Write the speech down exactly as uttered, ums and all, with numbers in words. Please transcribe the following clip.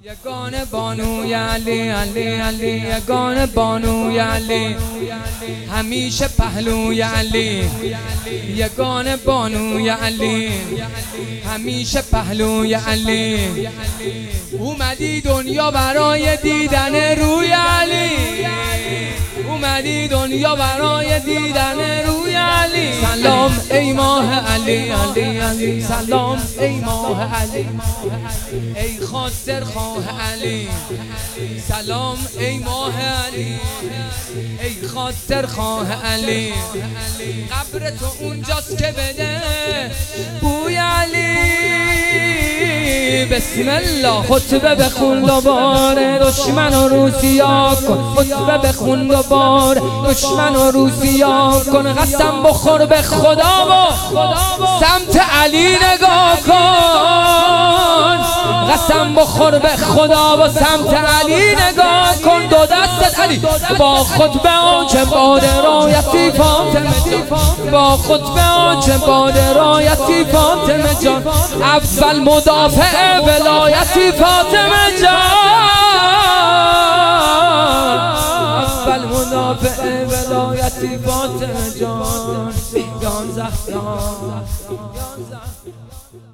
یگانه بانوی علی علی علی یگانه بانوی علی همیشه پهلوی علی یگانه بانوی علی همیشه پهلوی علی اومدی دنیا برای دیدن روی علی اومدی دنیا برای دیدن روی علی سلام ای ماه علی علی علی سلام ای ماه علی ای خاطر خواه علی سلام ای ماه علی ای خاطر خواه علی قبر تو اونجاست که بده بوی علی بسم الله خطبه بخون دوباره دشمن و روسیا کن خطبه بخون دوباره دشمن و روسیا کن قسم بخور به خدا و سمت علی نگاه کن قسم بخور به خدا و سمت علی نگاه کن دو دستت علی با خطبه آنچه باد رایتی فاطمه جان با خطبه آنچه باد رایتی فاطمه جان اول مدافع ولایتی فاطمه جان اول مدافع ولایتی فاطمه جان جان زهرا